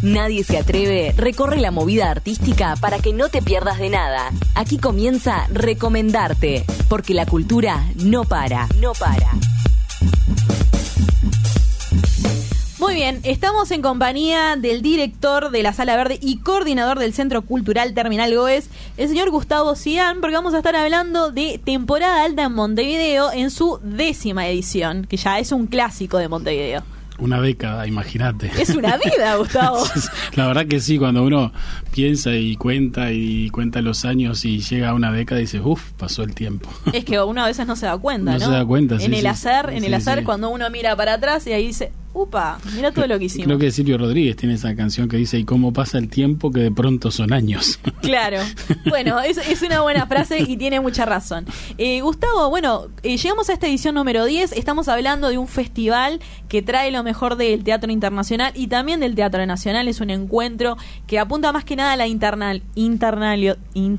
Nadie se atreve, recorre la movida artística para que no te pierdas de nada. Aquí comienza Recomendarte, porque la cultura no para. Muy bien, estamos en compañía del director de la Sala Verde y coordinador del Centro Cultural Terminal Goes, el señor Gustavo Cian, porque vamos a estar hablando de Temporada Alta en Montevideo en su 10ª edición, que ya es un clásico de Montevideo. Una década, imagínate. Es una vida, Gustavo. La verdad que sí, cuando uno piensa y cuenta los años y llega a una década y dice, pasó el tiempo. Es que uno a veces no se da cuenta, ¿no? No se da cuenta, sí. En el hacer, cuando uno mira para atrás y ahí dice, mira todo lo que hicimos. Creo que Silvio Rodríguez tiene esa canción que dice, ¿y cómo pasa el tiempo que de pronto son años? Claro. Bueno, es una buena frase y tiene mucha razón. Gustavo, llegamos a esta edición número 10. Estamos hablando de un festival que trae lo mejor del teatro internacional y también del teatro nacional. Es un encuentro que apunta más que nada a la internacionalización.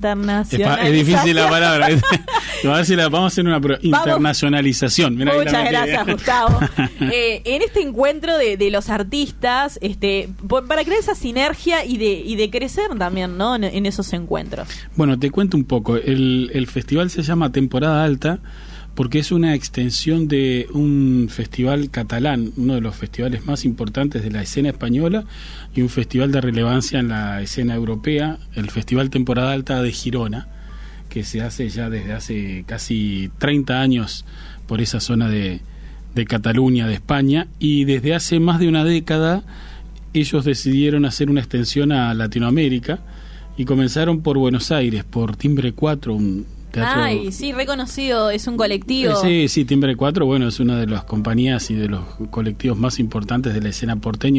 Es difícil la palabra. Vamos a hacer una internacionalización. Mirá, muchas gracias, Gustavo. En este encuentro de los artistas, para crear esa sinergia y de crecer también, ¿no? En esos encuentros. Bueno, te cuento un poco. El festival se llama Temporada Alta porque es una extensión de un festival catalán, uno de los festivales más importantes de la escena española y un festival de relevancia en la escena europea, el Festival Temporada Alta de Girona, que se hace ya desde hace casi 30 años por esa zona de Cataluña, de España, y desde hace más de una década ellos decidieron hacer una extensión a Latinoamérica y comenzaron por Buenos Aires, por Timbre 4, un teatro... Ay, sí, reconocido, es un colectivo. Sí, Timbre 4, es una de las compañías y de los colectivos más importantes de la escena porteña,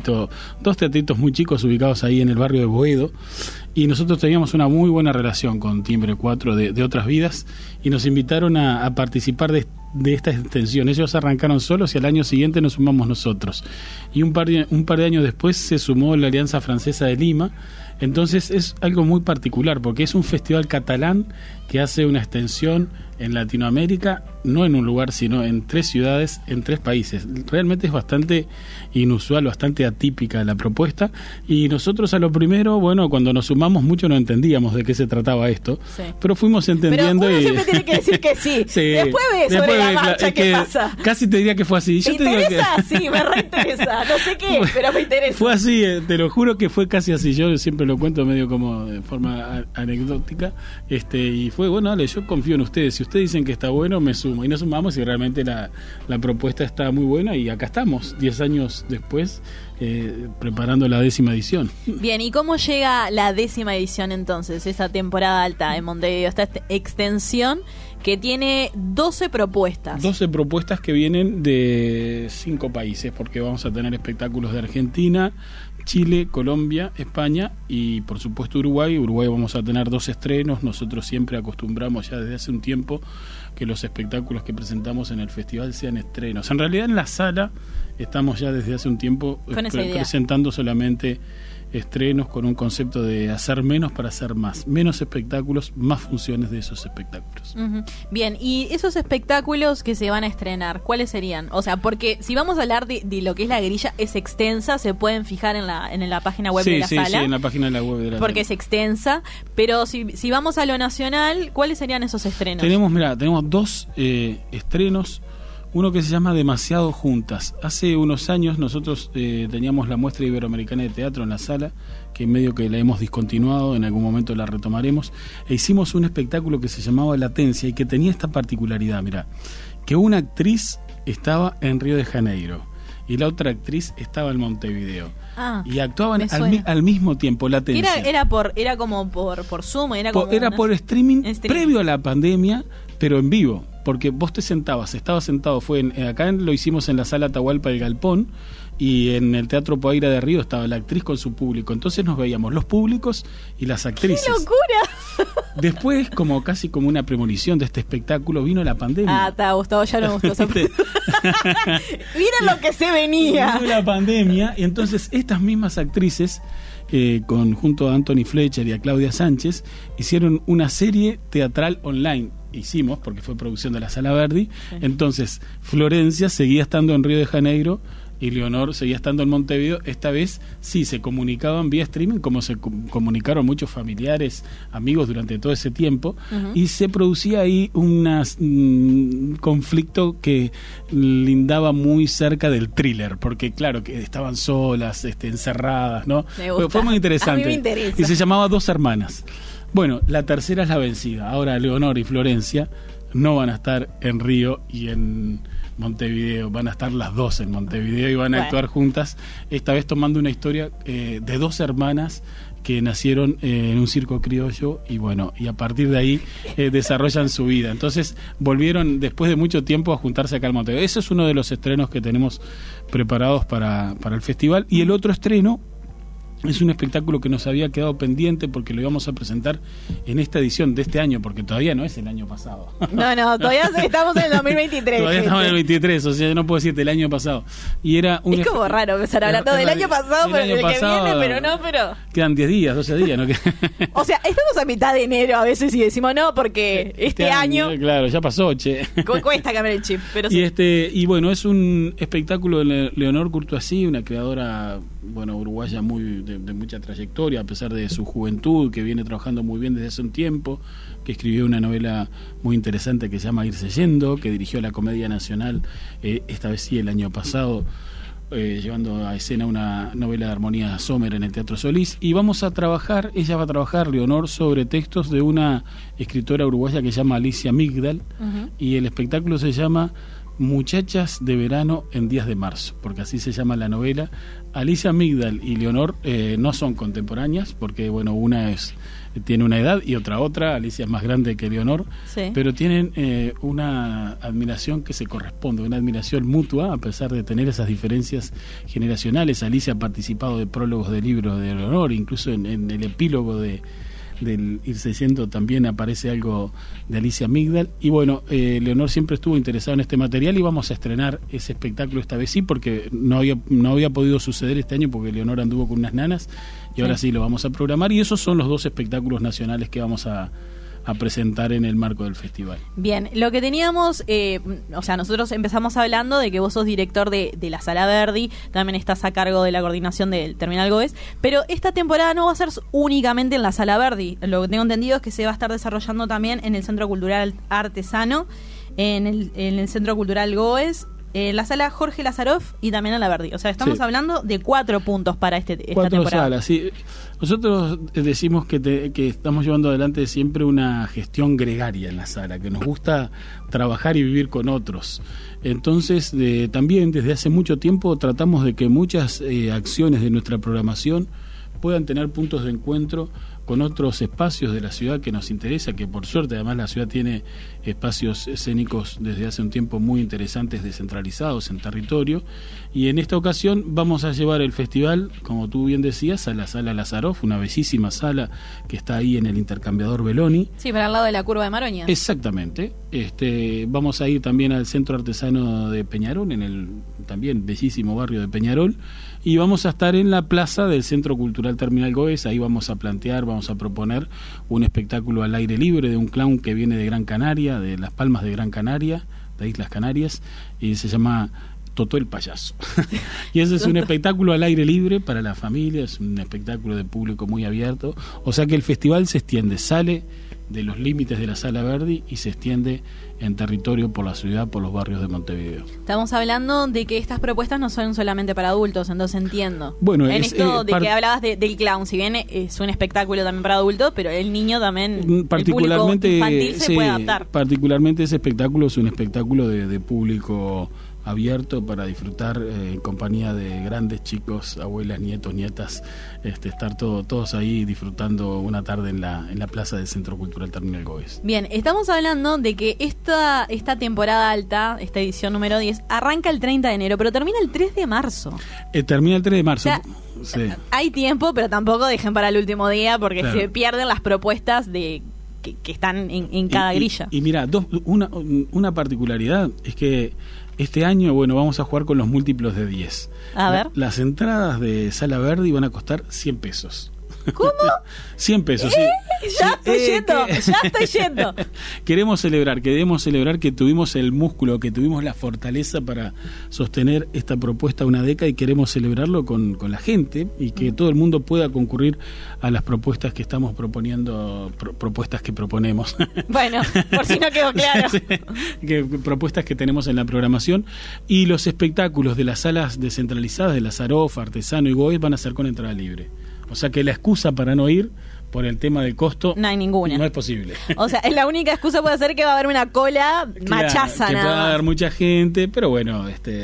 dos teatritos muy chicos ubicados ahí en el barrio de Boedo, y nosotros teníamos una muy buena relación con Timbre 4 de otras vidas, y nos invitaron a participar de esta extensión. Ellos arrancaron solos y al año siguiente nos sumamos nosotros. Y un par de años después se sumó la Alianza Francesa de Lima. Entonces es algo muy particular porque es un festival catalán que hace una extensión en Latinoamérica, no en un lugar, sino en 3 ciudades, en 3 países. Realmente es bastante inusual, bastante atípica la propuesta. Y nosotros a lo primero, cuando nos sumamos mucho no entendíamos de qué se trataba esto, sí. Pero fuimos entendiendo. Pero uno siempre tiene que decir que sí. Sí. Después ve sobre la marcha qué pasa. Casi te diría que fue así. ¿Te interesa? Sí, me reinteresa. No sé qué, pero me interesa. Fue así, te lo juro que fue casi así. Yo siempre lo cuento medio como de forma anecdótica. Y fue, dale, yo confío en ustedes. Si ustedes dicen que está bueno, me sumo. Y nos sumamos y realmente la propuesta está muy buena y acá estamos, 10 años después, preparando la 10ª edición. Bien, ¿y cómo llega la 10ª edición entonces, esta temporada alta en Montevideo, esta extensión que tiene 12 propuestas? 12 propuestas que vienen de 5 países, porque vamos a tener espectáculos de Argentina, Chile, Colombia, España y por supuesto Uruguay. Vamos a tener 2 estrenos. Nosotros siempre acostumbramos ya desde hace un tiempo que los espectáculos que presentamos en el festival sean estrenos. En realidad en la sala estamos ya desde hace un tiempo presentando solamente estrenos con un concepto de hacer menos para hacer más. Menos espectáculos, más funciones de esos espectáculos. Uh-huh. Bien, y esos espectáculos que se van a estrenar, ¿cuáles serían? O sea, porque si vamos a hablar de lo que es la grilla, es extensa, se pueden fijar en la página web de la sala. Sí, en la página de la web de la porque sala. Es extensa, pero si vamos a lo nacional, ¿cuáles serían esos estrenos? Tenemos 2 estrenos. Uno que se llama Demasiado Juntas. Hace unos años nosotros teníamos la muestra iberoamericana de teatro en la sala, que en medio que la hemos discontinuado, en algún momento la retomaremos, e hicimos un espectáculo que se llamaba Latencia y que tenía esta particularidad, que una actriz estaba en Río de Janeiro y la otra actriz estaba en Montevideo. Y actuaban al mismo tiempo. Latencia. Era como por Zoom, era por streaming previo a la pandemia, pero en vivo. Porque vos estabas sentado, acá lo hicimos en la sala Atahualpa del Galpón, y en el Teatro Poaira de Río estaba la actriz con su público. Entonces nos veíamos los públicos y las actrices. ¡Qué locura! Después, casi como una premonición de este espectáculo, vino la pandemia. Está, Gustavo, ya no me gustó. Miren lo que se venía. Vino la pandemia, y entonces estas mismas actrices, junto a Anthony Fletcher y a Claudia Sánchez, hicieron una serie teatral online. Porque fue producción de la Sala Verdi. Sí. Entonces Florencia seguía estando en Río de Janeiro y Leonor seguía estando en Montevideo. Esta vez sí se comunicaban vía streaming, como se comunicaron muchos familiares, amigos durante todo ese tiempo, y se producía ahí un conflicto que lindaba muy cerca del thriller, porque claro, que estaban solas, encerradas, ¿no? Fue muy interesante. A mí me interesa. Y se llamaba Dos Hermanas. Bueno, la tercera es la vencida. Ahora Leonor y Florencia no van a estar en Río y en Montevideo, van a estar las dos en Montevideo y van a actuar juntas, esta vez tomando una historia de dos hermanas que nacieron en un circo criollo y bueno, y a partir de ahí desarrollan su vida. Entonces volvieron después de mucho tiempo a juntarse acá al Montevideo. Ese es uno de los estrenos que tenemos preparados para el festival. Y el otro estreno es un espectáculo que nos había quedado pendiente porque lo íbamos a presentar en esta edición de este año, porque todavía no es el año pasado. No, todavía estamos en el 2023. Todavía estamos en el 23, o sea, no puedo decirte el año pasado. Y era es como raro empezar hablando del año pasado, pero el que viene, pero... Quedan 10 días, 12 días, ¿no? O sea, estamos a mitad de enero a veces y decimos no, porque este año... Claro, ya pasó, che. Cuesta cambiar el chip, pero y sí. Y bueno, es un espectáculo de Leonor Courtoisí, una creadora, bueno, uruguaya de mucha trayectoria, a pesar de su juventud, que viene trabajando muy bien desde hace un tiempo, que escribió una novela muy interesante que se llama Irse Yendo, que dirigió la Comedia Nacional, esta vez sí, el año pasado, llevando a escena una novela de Armonía Sommer en el Teatro Solís. Y ella va a trabajar, Leonor, sobre textos de una escritora uruguaya que se llama Alicia Migdal, y el espectáculo se llama Muchachas de verano en días de marzo, porque así se llama la novela. Alicia Migdal y Leonor no son contemporáneas, porque bueno, una tiene una edad y otra. Alicia es más grande que Leonor, sí, pero tienen una admiración que se corresponde, una admiración mutua, a pesar de tener esas diferencias generacionales. Alicia ha participado de prólogos de libros de Leonor, incluso en el epílogo del Irse Yendo también aparece algo de Alicia Migdal. Y bueno, Leonor siempre estuvo interesada en este material y vamos a estrenar ese espectáculo esta vez sí, porque no había podido suceder este año porque Leonor anduvo con unas nanas y ahora sí lo vamos a programar, y esos son los dos espectáculos nacionales que vamos a presentar en el marco del festival. Bien, lo que teníamos, o sea, nosotros empezamos hablando de que vos sos director de la Sala Verdi, también estás a cargo de la coordinación del Terminal Goes, pero esta temporada no va a ser únicamente en la Sala Verdi. Lo que tengo entendido es que se va a estar desarrollando también en el Centro Cultural Artesano, en el Centro Cultural Goes, la Sala Jorge Lazaroff y también en la Verdi. O sea, estamos hablando de 4 puntos para esta 4 temporada. Salas, sí. Nosotros decimos que estamos llevando adelante siempre una gestión gregaria en la sala, que nos gusta trabajar y vivir con otros. Entonces, también desde hace mucho tiempo tratamos de que muchas acciones de nuestra programación puedan tener puntos de encuentro con otros espacios de la ciudad que nos interesa, que por suerte además la ciudad tiene espacios escénicos desde hace un tiempo muy interesantes, descentralizados en territorio, y en esta ocasión vamos a llevar el festival, como tú bien decías, a la Sala Lazaroff, una bellísima sala que está ahí en el Intercambiador Beloni. Sí, para el lado de la Curva de Maroña. Exactamente. Vamos a ir también al Centro Artesano de Peñarol, en el también bellísimo barrio de Peñarol, y vamos a estar en la plaza del Centro Cultural Terminal Goes. Ahí vamos a proponer un espectáculo al aire libre de un clown que viene de Gran Canaria, de Las Palmas de Gran Canaria, de Islas Canarias, y se llama Totó el Payaso. Y ese es un espectáculo al aire libre para la familia, es un espectáculo de público muy abierto, o sea que el festival se extiende, sale de los límites de la Sala Verdi y se extiende en territorio por la ciudad, por los barrios de Montevideo. Estamos hablando de que estas propuestas no son solamente para adultos, entonces entiendo. Bueno, en esto de que hablabas del clown, si bien es un espectáculo también para adultos, pero el niño también, particularmente, el público infantil se puede adaptar. Particularmente ese espectáculo es un espectáculo de público abierto para disfrutar en compañía de grandes chicos, abuelas, nietos, nietas, estar todos ahí disfrutando una tarde en la plaza del Centro Cultural Terminal Goes. Bien, estamos hablando de que esta temporada alta, esta edición número 10, arranca el 30 de enero, pero termina el 3 de marzo. Termina el 3 de marzo. O sea, sí, hay tiempo, pero tampoco dejen para el último día porque claro, se pierden las propuestas que están en cada grilla. Y mira, una particularidad es que este año, bueno, vamos a jugar con los múltiplos de 10. A ver. Las entradas de Sala Verdi van a costar 100 pesos. ¿Cómo? 100 pesos, sí. Ya estoy yendo. Queremos celebrar que tuvimos el músculo, que tuvimos la fortaleza para sostener esta propuesta una década y queremos celebrarlo con la gente y que todo el mundo pueda concurrir a las propuestas que estamos proponiendo, propuestas que proponemos. Bueno, por si no quedó claro. Propuestas que tenemos en la programación, y los espectáculos de las salas descentralizadas de la Zaroff, Artesano y Goes van a ser con entrada libre. O sea que la excusa para no ir por el tema del costo no hay ninguna. No es posible. O sea, la única excusa puede ser que va a haber una cola machaza, que nada pueda más. haber mucha gente, pero bueno,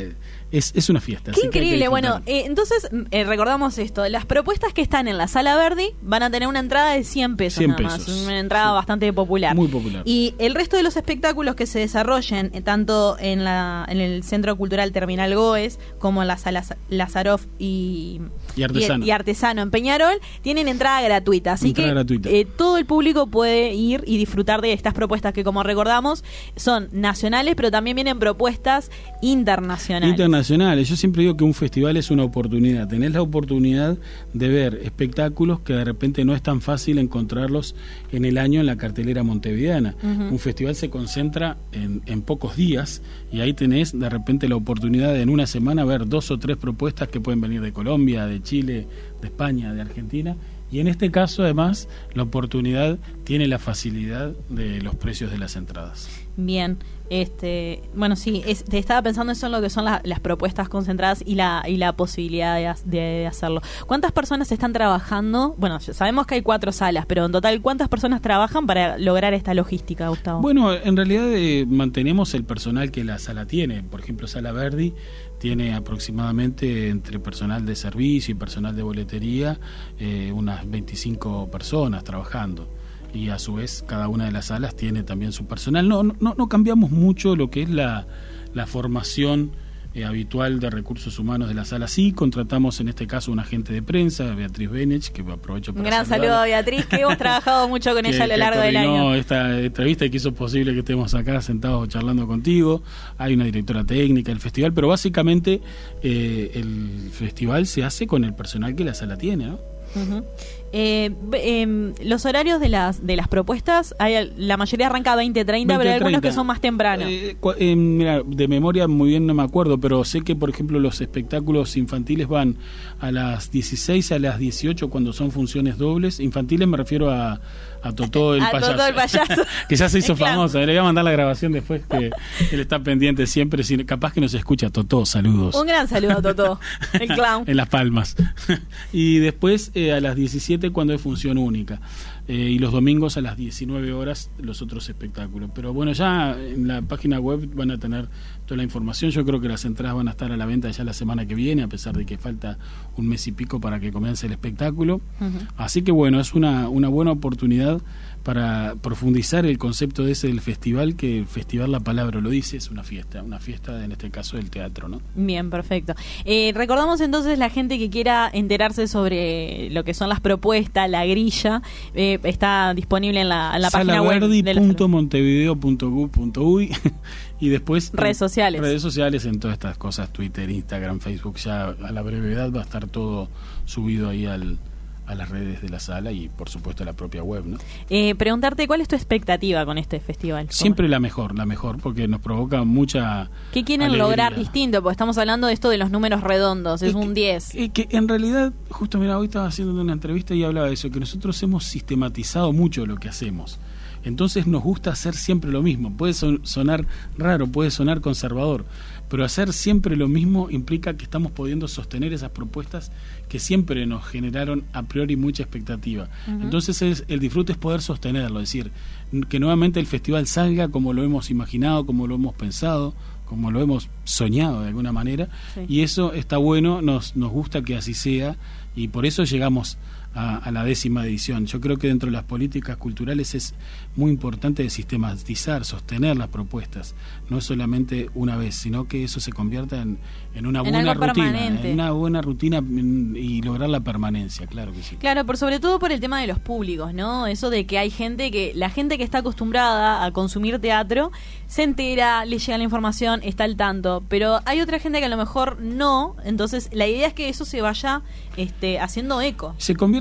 es una fiesta. Qué increíble. Bueno, entonces recordamos esto. Las propuestas que están en la Sala Verdi van a tener una entrada de 100 pesos 100 nada más. pesos. Una entrada bastante popular. Muy popular. Y el resto de los espectáculos que se desarrollen, tanto en el Centro Cultural Terminal Goes, como en la Sala Lazaroff y Artesano en Peñarol, tienen entrada gratuita. Así gratuita. Todo el público puede ir y disfrutar de estas propuestas que, como recordamos, son nacionales, pero también vienen propuestas internacionales. Yo siempre digo que un festival es una oportunidad. Tenés la oportunidad de ver espectáculos que de repente no es tan fácil encontrarlos en el año en la cartelera montevideana. Un festival se concentra en pocos días y ahí tenés de repente la oportunidad de en una semana ver 2 o 3 propuestas que pueden venir de Colombia, de Chile, de España, de Argentina. Y en este caso, además, la oportunidad tiene la facilidad de los precios de las entradas. Bien, bueno, sí, te estaba pensando eso en lo que son las propuestas concentradas y la posibilidad de hacerlo. ¿Cuántas personas están trabajando? Bueno, sabemos que hay 4 salas, pero en total, ¿cuántas personas trabajan para lograr esta logística, Gustavo? Bueno, en realidad mantenemos el personal que la sala tiene. Por ejemplo, Sala Verdi tiene aproximadamente, entre personal de servicio y personal de boletería, unas 25 personas trabajando. Y a su vez cada una de las salas tiene también su personal. No cambiamos mucho lo que es la formación habitual de recursos humanos de la sala. Sí, contratamos en este caso una agente de prensa, Beatriz Benech, que aprovecho para un gran saludo a Beatriz, que hemos trabajado mucho con ella a lo largo del año. Esta entrevista y que hizo posible que estemos acá sentados charlando contigo. Hay una directora técnica del festival, pero básicamente el festival se hace con el personal que la sala tiene, ¿no? Los horarios de las propuestas, la mayoría arranca a 20:30, pero hay algunos que son más tempranos. Mira, de memoria muy bien no me acuerdo, pero sé que por ejemplo los espectáculos infantiles van a las 16 a las 18 cuando son funciones dobles. Infantiles me refiero a Totó el payaso. Totó el payaso. Que ya se hizo famosa. Le voy a mandar la grabación después, que él está pendiente siempre. Capaz que nos escucha. Totó, saludos. Un gran saludo a Totó, el clown. En Las Palmas. Y después a las 17 cuando es función única. Y los domingos a las 19 horas los otros espectáculos. Pero bueno, ya en la página web van a tener toda la información. Yo creo que las entradas van a estar a la venta ya la semana que viene, a pesar de que falta un mes y pico para que comience el espectáculo. Así que bueno, es una buena oportunidad para profundizar el concepto ese del festival, que el festival, la palabra lo dice, es una fiesta en este caso del teatro, ¿no? Bien, perfecto. Recordamos entonces la gente que quiera enterarse sobre lo que son las propuestas, la grilla, está disponible en la página web salaverdi.montevideo.gov.uy y después redes sociales en todas estas cosas, Twitter, Instagram, Facebook. Ya a la brevedad va a estar todo subido ahí a las redes de la sala y por supuesto a la propia web, ¿no? Preguntarte, ¿cuál es tu expectativa con este festival? Siempre la mejor, porque nos provoca mucha ¿Qué quieren alegría. Lograr distinto? Porque estamos hablando de esto de los números redondos, es un 10. Que en realidad, justo mira, hoy estaba haciendo una entrevista y hablaba de eso, que nosotros hemos sistematizado mucho lo que hacemos. Entonces nos gusta hacer siempre lo mismo. Puede sonar raro, puede sonar conservador, pero hacer siempre lo mismo implica que estamos pudiendo sostener esas propuestas que siempre nos generaron a priori mucha expectativa. Entonces el disfrute es poder sostenerlo, es decir, que nuevamente el festival salga como lo hemos imaginado, como lo hemos pensado, como lo hemos soñado de alguna manera, y eso está bueno, nos gusta que así sea, y por eso llegamos a la 10ª edición. Yo creo que dentro de las políticas culturales es muy importante sistematizar, sostener las propuestas, no solamente una vez, sino que eso se convierta en una buena rutina, en una buena rutina y lograr la permanencia, claro que sí. Claro, sobre todo por el tema de los públicos, ¿no? Eso de que hay la gente que está acostumbrada a consumir teatro se entera, le llega la información, está al tanto, pero hay otra gente que a lo mejor no, entonces la idea es que eso se vaya haciendo eco. Se convierte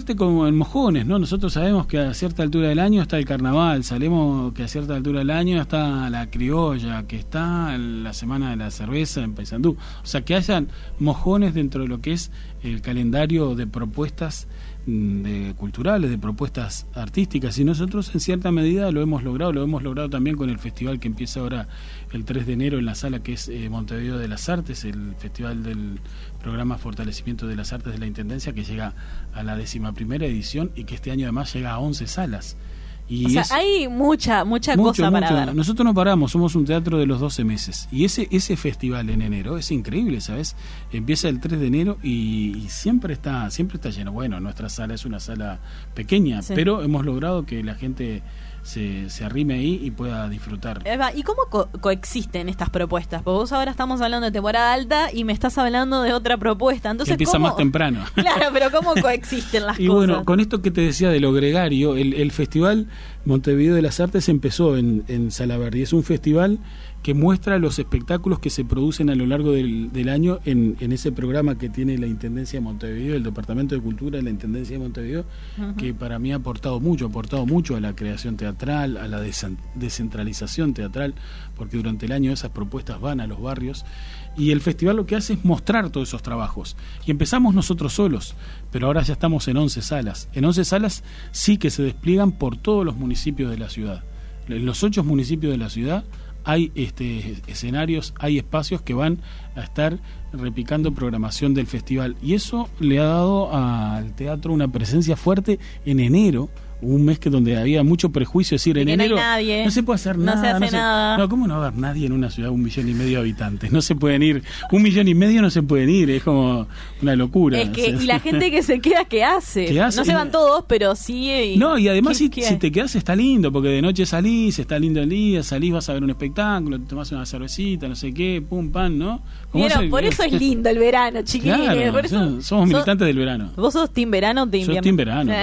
convierte como en mojones, ¿no? Nosotros sabemos que a cierta altura del año está el carnaval, sabemos que a cierta altura del año está la criolla, que está la semana de la cerveza en Paysandú. O sea, que hayan mojones dentro de lo que es el calendario de propuestas culturales, de propuestas artísticas, y nosotros en cierta medida lo hemos logrado también con el festival que empieza ahora el 3 de enero en la sala que es Montevideo de las Artes, el festival del programa Fortalecimiento de las Artes de la Intendencia, que llega a la 11ª edición y que este año además llega a 11 salas. Y o sea, hay mucha cosa para ver. Nosotros no paramos, somos un teatro de los 12 meses. Y ese festival en enero es increíble, ¿sabes? Empieza el 3 de enero y siempre está lleno. Bueno, nuestra sala es una sala pequeña, sí, pero hemos logrado que la gente se arrime ahí y pueda disfrutar. ¿Y cómo coexisten estas propuestas? Porque vos ahora estamos hablando de temporada alta y me estás hablando de otra propuesta. Entonces, que empieza más temprano. Claro, pero ¿cómo coexisten las y cosas? Bueno, con esto que te decía de lo gregario, el festival Montevideo de las Artes empezó en Sala Verde. Es un festival que muestra los espectáculos que se producen a lo largo del año en ese programa que tiene la Intendencia de Montevideo, el Departamento de Cultura de la Intendencia de Montevideo, que para mí ha aportado mucho a la creación teatral, a la descentralización teatral, porque durante el año esas propuestas van a los barrios, y el festival lo que hace es mostrar todos esos trabajos. Y empezamos nosotros solos, pero ahora ya estamos en 11 salas. En 11 salas sí que se despliegan por todos los municipios de la ciudad. En los 8 municipios de la ciudad hay escenarios, hay espacios que van a estar replicando programación del festival, y eso le ha dado al teatro una presencia fuerte en enero, un mes que donde había mucho prejuicio, es decir, en enero no se puede hacer nada, no se hace nada. No, ¿cómo no va a haber nadie en una ciudad de 1,5 millones de habitantes? No se pueden ir, 1,5 millones no se pueden ir, es como una locura. Es que, y la gente que se queda, ¿qué hace? No se van todos, pero sí. No, y además si te quedas está lindo, porque de noche salís, está lindo el día, salís, vas a ver un espectáculo, te tomás una cervecita, no sé qué, pum, pan, ¿no? Vieron, por eso es lindo el verano, chiquilines. Claro, por eso somos militantes del verano. ¿Vos sos team verano o team invierno? Sos team verano.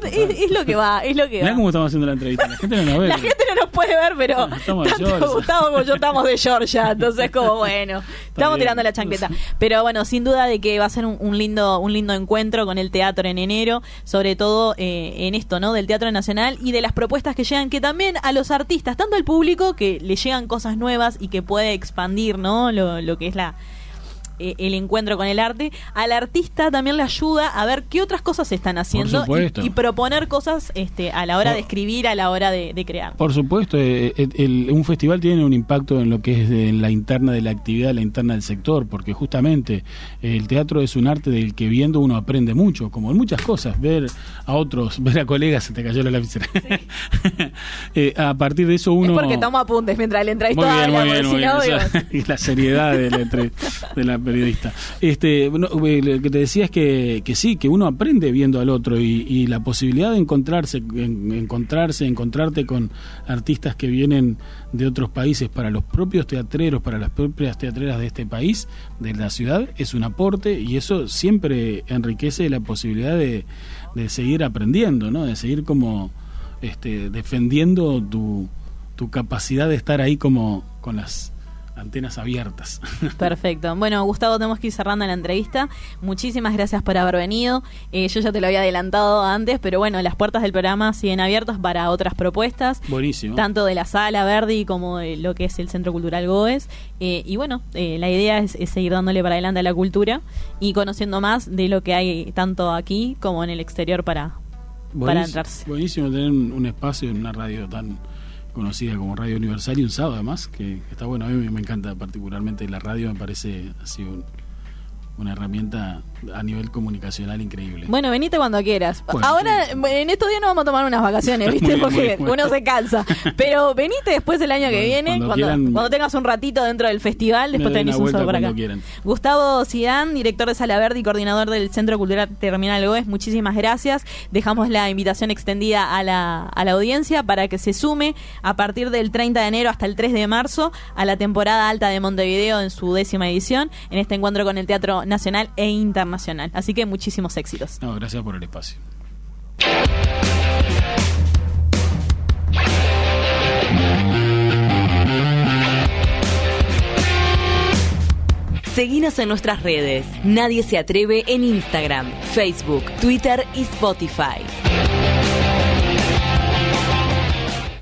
Es lo que va, es lo que Mirá va. cómo estamos haciendo la entrevista, la gente no nos ve. La gente no nos puede ver, pero tanto Gustavo como yo estamos de Georgia, entonces como bueno, estamos tirando la chancleta. Pero bueno, sin duda de que va a ser un lindo encuentro con el teatro en enero, sobre todo en esto, ¿no? Del Teatro Nacional y de las propuestas que llegan, que también a los artistas, tanto al público que le llegan cosas nuevas y que puede expandir, ¿no? Lo que es el encuentro con el arte, al artista también le ayuda a ver qué otras cosas se están haciendo y proponer cosas a la hora de escribir, a la hora de crear. Por supuesto, un festival tiene un impacto en lo que es en la interna de la actividad, la interna del sector, porque justamente el teatro es un arte del que viendo uno aprende mucho, como en muchas cosas, ver a otros, ver a colegas, se te cayó la lapicera. Sí. A partir de eso uno... Es porque tomo apuntes mientras el entrevistado habla, muy bien. Y la seriedad de la periodista. Lo que te decía es que sí, que uno aprende viendo al otro y la posibilidad de encontrarte con artistas que vienen de otros países para los propios teatreros, para las propias teatreras de este país, de la ciudad, es un aporte, y eso siempre enriquece la posibilidad de seguir aprendiendo, ¿no? De seguir como defendiendo tu capacidad de estar ahí como con las antenas abiertas. Perfecto. Bueno, Gustavo, tenemos que ir cerrando la entrevista. Muchísimas gracias por haber venido. Yo ya te lo había adelantado antes, pero bueno, las puertas del programa siguen abiertas para otras propuestas. Buenísimo. Tanto de la Sala Verdi como de lo que es el Centro Cultural Goes. Y bueno, la idea es seguir dándole para adelante a la cultura y conociendo más de lo que hay tanto aquí como en el exterior para entrarse. Buenísimo tener un espacio en una radio tan conocida como Radio Universal, y un sábado además, que está bueno. A mí me encanta particularmente la radio, me parece así una herramienta a nivel comunicacional increíble. Bueno, venite cuando quieras. Bueno, ahora, sí. En estos días no vamos a tomar unas vacaciones, ¿viste? Bien, porque uno se cansa. Pero venite después del año que viene, cuando tengas un ratito dentro del festival, después te venís un solo para acá. Quieran. Gustavo Zidane, director de Sala Verde y coordinador del Centro Cultural Terminal Goes, muchísimas gracias. Dejamos la invitación extendida a la audiencia para que se sume a partir del 30 de enero hasta el 3 de marzo a la temporada alta de Montevideo en su 10ª edición, en este encuentro con el Teatro Nacional e Internacional. Así que muchísimos éxitos. No, gracias por el espacio. Seguinos en nuestras redes. Nadie se atreve en Instagram, Facebook, Twitter y Spotify.